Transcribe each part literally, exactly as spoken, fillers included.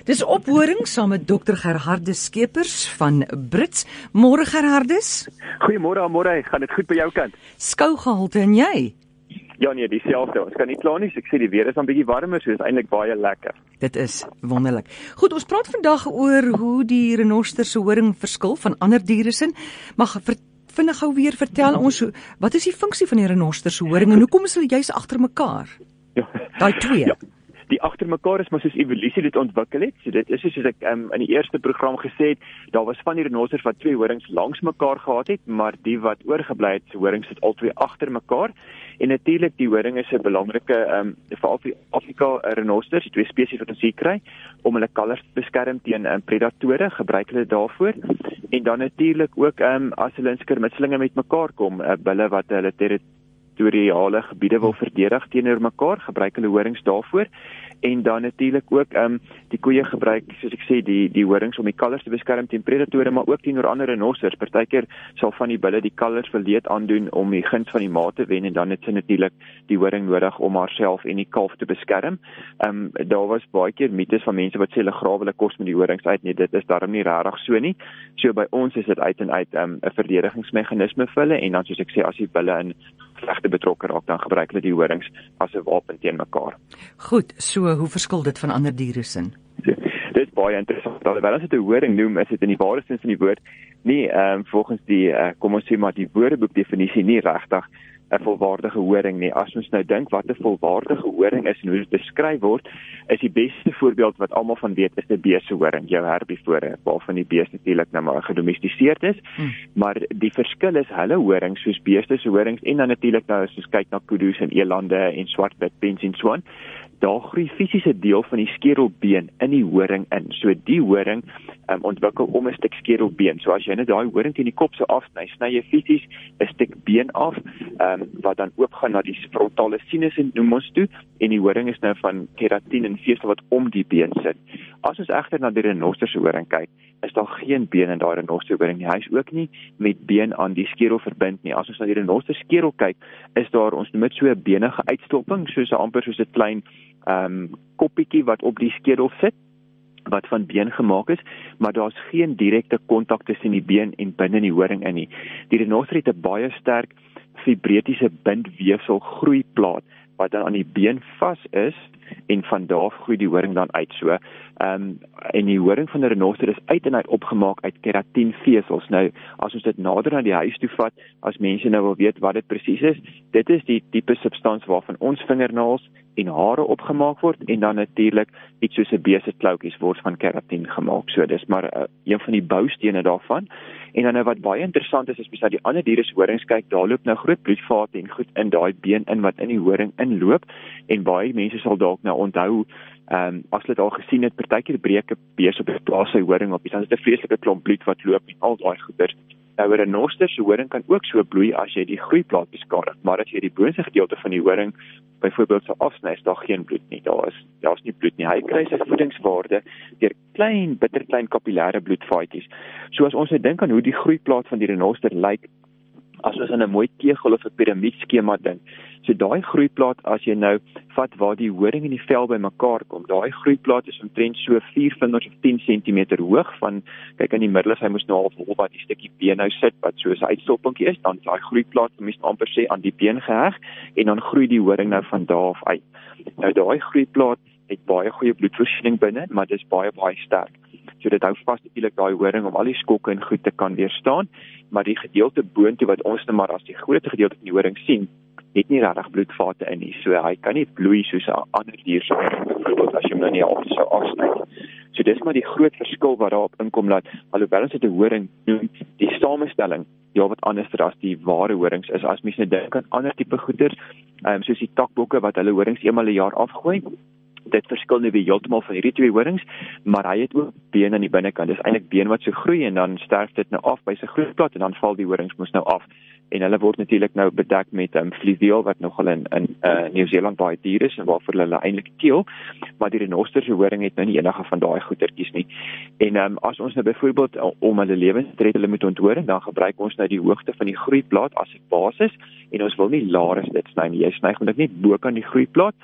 Dis ophoring saam met dokter Gerhardus Skeepers van Brits. Môre Gerhardus. Goeiemôre, môre. Gaan dit goed by jou kant? Skougehalte en jy? Ja nee, dieselfde. Ons kan nie kla nie. Ek sê die weer is 'n bietjie warmer, so is eintlik baie lekker. Dit is wonderlik. Goed, ons praat vandag oor hoe die renoster se horing verskil van ander diere se. Mag ver, vinnig gou weer vertel ons hoe, wat is die funksie van die renoster se horing en hoekom is hulle juis agter mekaar? Ja. Daai twee. Ja. Die agter mekaar is maar soos evolusie dit ontwikkel het. So dit is soos ek um, in die eerste program gesê het, daar was van die renosters wat twee horings langs mekaar gehad het, maar die wat oorgebly het, se horings sit albei agter mekaar. En natuurlik die horing is 'n belangrike um, vir Afrika renosters, die twee spesies wat ons hier kry, om hulle kalvers te beskerm teen um, predatore, gebruik hulle daarvoor. En dan natuurlik ook um, as hulle in skermutselinge met mekaar kom, uh, bulle wat hulle territoriale gebiede wil verdedig teenoor mekaar, gebruik hulle horings daarvoor. En dan natuurlik ook um, die koeie gebruik, soos ek sê, die die horings om die kalvers te beskerm teen predatore, maar ook teenoor ander renosters. Partykeer sal van die bulle die kalvers verleed aandoen om die guns van die ma te wen, en dan het sy natuurlik die horing nodig om haarself en die kalf te beskerm. Um, daar was baie keer mites van mense wat sê hulle grawe hulle kos met die horings uit. Nee, dit is darm nie regtig so nie. So by ons is dit uit en uit 'n um, verdedigingsmeganisme vir hulle, en dan soos ek sê, as die bulle in gevegte betrokke raak, dan gebruik hulle die horings as 'n wapen teen mekaar. Goed, so hoe verskil dit van ander diere se? So, dit is baie interessant. Alhoewel as dit 'n horing noem, is dit in die ware sin van die woord nie um, volgens die uh, kom ons sê maar die woordeboek definisie nie regtig 'n volwaardige horing nie. As ons nou dink wat 'n volwaardige horing is en hoe dit beskryf word, is die beste voorbeeld wat almal van weet is 'n beestehoring, jou herbivore, waarvan die bees natuurlik nou maar gedomestiseerd is. Hmm. Maar die verskil is hulle horings soos beeste se horings, en dan natuurlik nou as ons kyk na kudu's en elande en swartbekpens en so aan, daar groei fisiese deel van die skedelbeen in die horing in. So die horing um, ontwikkel om 'n stuk skedelbeen. So as jy net daai horing teen die kop sou afsny, sny jy fisies 'n stuk been af, um, wat dan oopgaan na die frontale sinus noem ons toe, en die horing is nou van keratin en vesel wat om die been sit. As ons egter na die renoster se horing kyk, is daar geen been in daai renoster horing nie. Hy is ook nie met been aan die skedel verbind nie. As ons na die renoster skedel kyk, is daar ons noem dit so 'n benige uitstopping, soos 'n amper soos 'n klein um, koppietjie wat op die skedel sit, wat van been gemaak is, maar daar's geen direkte kontak tussen die been en binne die horing in nie. Die renoster het 'n baie sterk fibretiese bindweefsel groeiplaat wat dan aan die been vas is, en van daar groei die horing dan uit so. Um, en die horing van die renoster is uit en uit opgemaak uit keratinvesels. Nou, as ons dit nader na die huis toe vat, as mense nou wil weet wat dit presies is, dit is die tipe substans waarvan ons vingernaels en hare opgemaak word, en dan natuurlik iets soos 'n bees se kloutjies word van keratin gemaak. So dis maar uh, een van die boustene daarvan. En dan nou wat baie interessant is, as jy na die ander diere se horings kyk, daar loop nou groot bloedvate en goed in daai been in wat in die horing inloop, en baie mense sal dalk nou onthou, um, as hulle dit al gesien het, partykeer breek 'n bees op 'n plaas sy horing op, dan is dit 'n vreeslike klomp bloed wat loop en al daai goeders. Nou 'n renoster se horing kan ook so bloei as jy die groeiplaat beskadig, maar as jy die boonste gedeelte van die horing byvoorbeeld sou afsny, is daar geen bloed nie. Daar is daar's nie bloed nie. Hy kry sy voedingswaarde deur klein bitterklein kapillêre bloedvaatjies. So as ons nou dink aan hoe die groeiplaat van die renoster lyk, as ons aan 'n mooi kegel of 'n piramiedskema dink. So daai groeiplaat, as jy nou vat waar die horing en die vel bymekaar kom, daai groeiplaat is omtrent so vier vingers of tien sentimeter hoog van, kyk in die middel as hy moes nou half hol wat die stukkie been nou sit, wat so 'n uitstoppingkie is, dan daai groeiplaat, mens amper sê, aan die been geheg, en dan groei die horing nou van daar af uit. Nou daai groeiplaat het baie goeie bloedvoorsiening binne, maar dit is baie baie sterk. So dit hou vas natuurlik daai horing om al die skokke en goed te kan weerstaan, maar die gedeelte boontoe wat ons nou maar as die grootste gedeelte van die horing sien, het nie regtig bloedvate in nie. So hy kan nie bloei soos 'n ander dier sou, byvoorbeeld as jy hom nou nie al sou afsny. So dis maar die groot verskil wat daarop inkom, dat alhoewel ons dit 'n horing noem, die samestelling ja wat anders as die ware horings is. As mens nou dink aan ander tipe goeders, um, soos die takbokke wat hulle horings eenmal 'n jaar afgooi, dit verskil nie weer heeltemal van hierdie twee horings, maar hy het ook been aan die binnekant. Dis eintlik been wat so groei, en dan sterf dit nou af by sy groeiplaat, en dan val die horings mos nou af. En hulle word natuurlik nou bedek met um, fluweel wat nogal in in uh, Nieu-Seeland baie duur is, en waarvoor hulle eintlik teel, maar die renoster se horing het nou nie enige van daai goedertjies nie. En um, as ons nou byvoorbeeld om hulle lewens te red, hulle moet onthoring, dan gebruik ons nou die hoogte van die groeiplaat as 'n basis, en ons wil nie laer as dit sny nie. Jy sny net nie bo kan die groeiplaat,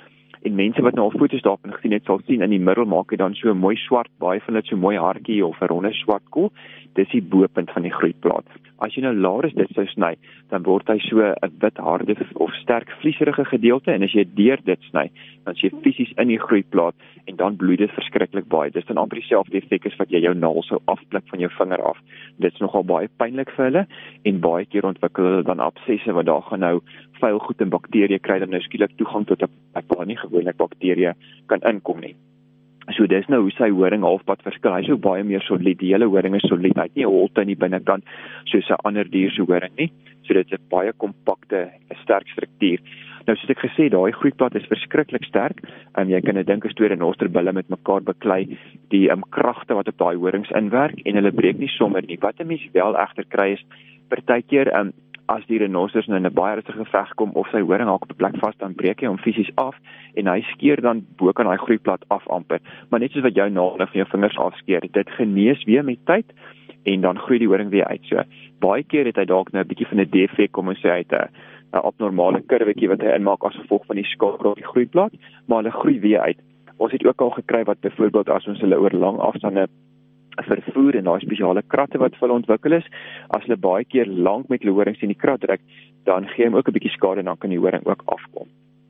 En mense wat nou al foto's daarvan gesien het, sal sien in die middel maak hy dan so 'n mooi swart, baie van dit so mooi hartjie of 'n ronde swart koel. Dis die bopunt van die groeiplaat. As jy nou laer dit sou sny, dan word hy so 'n wit harde of sterk vlieserige gedeelte, en as jy deur dit sny, dan is jy fisies in die groeiplaat en dan bloei dit verskriklik baie. Dis dan amper dieselfde effek as wat jy jou naal sou afpluk van jou vinger af. Dit is nogal baie pynlik vir hulle en baie keer ontwikkel hulle dan absesse wat daar gaan nou vuil goed en bakterieë kry dan nou skielik toegang tot 'n plek waar nie gewoonlik bakterieë kan inkom nie. So dis nou hoe sy horing halfpad verskil. Hy's ook baie meer solied. Die hele horing is solied. Hy het nie 'n holte in die binnekant soos 'n ander dier se horing nie. So dit is 'n baie kompakte, 'n sterk struktuur. Nou soos ek gesê, daai groeiplaat is verskriklik sterk. En um, jy kan dit dink as twee renosterbulle met mekaar beklei, die um, kragte wat op daai horings inwerk en hulle breek nie sommer nie. Wat 'n mens wel egter kry is partykeer um, as die renosters nou in 'n baie ernstige geveg kom of sy horing haak op 'n plek vas, dan breek hy hom fisies af en hy skeer dan bo kan daai groeiplaat af amper. Maar net soos wat jou naal van jou vingers afskeer, dit genees weer met tyd en dan groei die horing weer uit. So baie keer het hy dalk nou 'n bietjie van 'n defek, kom ons sê hy het 'n 'n abnormale kurwetjie wat hy inmaak as gevolg van die skade op die groeiplaat, maar hulle groei weer uit. Ons het ook al gekry wat byvoorbeeld as ons hulle oor lang afstande vervoer en daai spesiale kratte wat vir hulle ontwikkel is, as hulle baie keer lank met hulle horings in die krat druk, dan gee hom ook 'n bietjie skade en dan kan die horing ook afkom.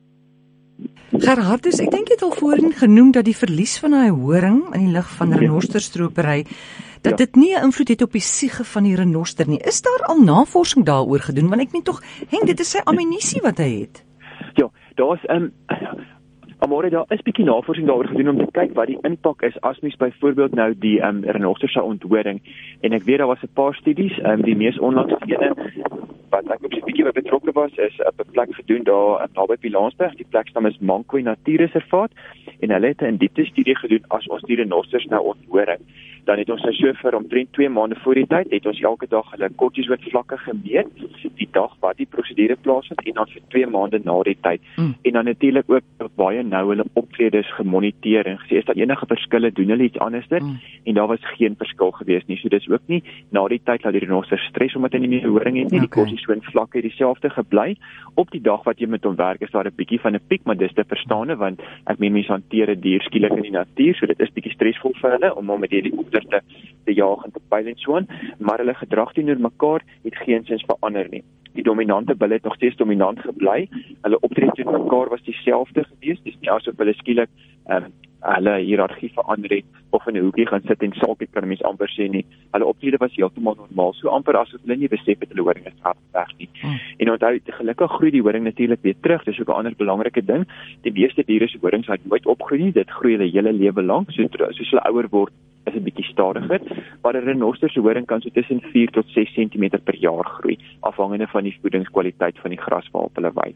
Gerhardus, ek dink jy het al voorheen genoem dat die verlies van daai horing in die lig van renosterstropery, dat ja. dit nie 'n invloed het op die siege van die renoster nie. Is daar al navorsing daaroor gedoen? Want ek meen tog, Henk, dit is sy ammunisie wat hy het. Ja, daar's 'n um, Amore, daar is bietjie navorsing daaroor gedoen om te kyk wat die impak is as mens byvoorbeeld nou die um, renoster se onthoring. En ek weet daar was 'n paar studies, um, die mees onlangse ene wat ek op so 'n bietjie betrokke was, is op 'n plek gedoen daar naby Pilansberg. Die pleknaam is Mankoei Natuurreservaat en hulle het 'n diepte studie gedoen as ons die renosters nou onthoring. Dan het ons nou so vir omtrent twee maande voor die tyd, het ons elke dag hulle kortisoonvlakke gemeet, die dag wat die prosedure plaasvind en dan vir twee maande na die tyd. Mm. En dan natuurlik ook baie nou hulle optredes gemoniteer en gesê is daar enige verskille, doen hulle iets anderster, mm. en daar was geen verskil gewees nie. So dis ook nie na die tyd dat die renoster stres omdat hy nie meer horing het nie, okay. Die kortisoonvlakke het dieselfde gebly. Op die dag wat jy met hom werk is daar 'n bietjie van 'n piek, maar dis te verstaane want ek meen mense hanteer 'n dier skielik in die natuur, so dit is bietjie stresvol vir hulle om hom met hierdie te, te jaag en te pyl en so aan, maar hulle gedrag teenoor mekaar het geensins verander nie. Die dominante bulle het nog steeds dominant gebly. Hulle optrede teenoor mekaar was dieselfde gewees. Dis nie asof hulle skielik um, hulle hiërargie verander het of in 'n hoekie gaan sit en sulk het, kan mens amper sê nie. Hulle optrede was heeltemal normaal, so amper asof hulle nie besef het hulle horing is hard weg nie. Hmm. En onthou, gelukkig groei die horing natuurlik weer terug. Dis ook 'n ander belangrike ding. Die meeste diere se horings het nooit opgroei nie. Dit groei hulle hele lewe lank, so soos hulle ouer word is 'n bietjie stadiger, maar 'n renoster se horing kan so tussen vier tot ses sentimeter per jaar groei, afhangende van die voedingskwaliteit van die gras waarop hulle wei.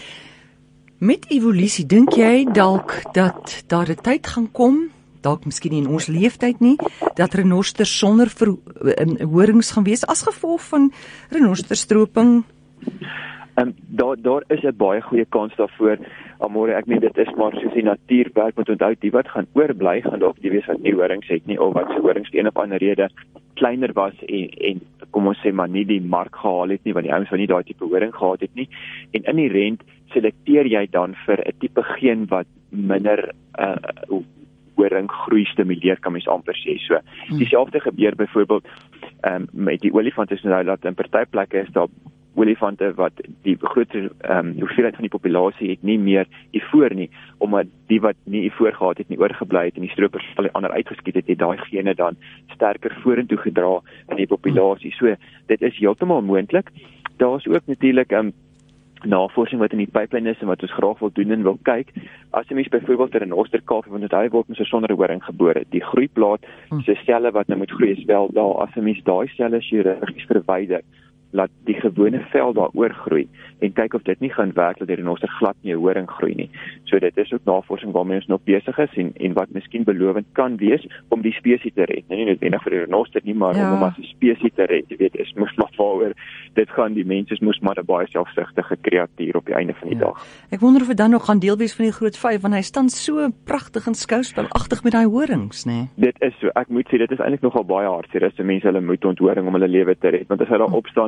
Met evolusie, dink jy dalk dat daar 'n tyd gaan kom, dalk miskien nie in ons leeftyd nie, dat renosters sonder ver, uh, horings gaan wees as gevolg van renosterstroping? Um, daar daar is 'n baie goeie kans daarvoor. Amore, ek meen dit is maar soos die natuur werk, moet onthou die wat gaan oorbly gaan dalk die wees wat nie horings het nie of wat se horings een of ander rede kleiner was en en kom ons sê maar nie die mark gehaal het nie, want die ouens wat nie daai tipe horing gehad het nie. En inherent selekteer jy dan vir 'n tipe geen wat minder uh, horing groei stimuleer, kan mens amper sê. So dieselfde gebeur byvoorbeeld um, met die olifante, nou dat in party plekke is daar olifante wat die groter um, hoeveelheid van die populasie het nie meer ivoor nie, omdat die wat nie ivoor gehad het nie oorgebly het en die stroopers al ander uitgeskiet het, het daai gene dan sterker vorentoe gedra in die populasie. So dit is heeltemal moontlik. Daar is ook natuurlik um, navorsing wat in die pipeline is en wat ons graag wil doen en wil kyk. As 'n mens byvoorbeeld 'n renosterkalf, want hy word met 'n sonder horing gebore, die groeiplaat se selle wat nou moet groei is wel daar. As 'n mens daai selle chirurgies verwyder, laat die gewone vel daar oorgroei en kyk of dit nie gaan werk dat die renoster glad nie 'n horing groei nie. So dit is ook navorsing waarmee ons nog besig is en en wat miskien belovend kan wees om die spesies te red. Nie noodwendig vir die renoster nie, maar ja. om hom as 'n spesies te red. Jy weet, is moes maar waaroor dit gaan. Die mense moes maar 'n baie selfsugtige kreatuur op die einde van die ja. dag. Ek wonder of dit dan nog gaan deel wees van die groot vyf, want hy staan so pragtig en skouspelagtig met daai horings, nê? Dit is so. Ek moet sê dit is eintlik nogal baie hartseer as mense hulle moet onthoring om hulle lewe te red, want as hy daar opstaan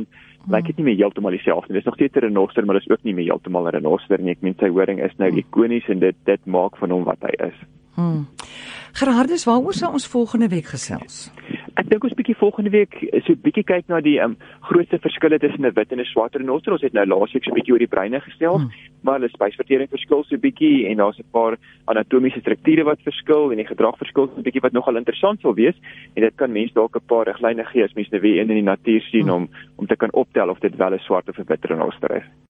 hmm. lyk dit nie meer heeltemal dieselfde nie. Dis nog steeds 'n renoster, maar dis ook nie meer heeltemal 'n renoster nie. Ek meen sy horing is nou ikonies en dit dit maak van hom wat hy is. Hmm. Gerhardus, waaroor sal ons volgende week gesels? Ek dink ons bietjie volgende week so 'n bietjie kyk na die um, grootste verskille tussen 'n wit en 'n swart renoster. Ons het nou laasweek so 'n bietjie oor die breine gesels, hmm. maar hulle spysvertering verskil so 'n bietjie en daar's 'n paar anatomiese strukture wat verskil en die gedrag verskil so 'n bietjie wat nogal interessant sal wees en dit kan mense dalk 'n paar riglyne gee as mense nou weer een in die natuur sien hmm. om om te kan optel of dit wel 'n swart of 'n wit renoster is.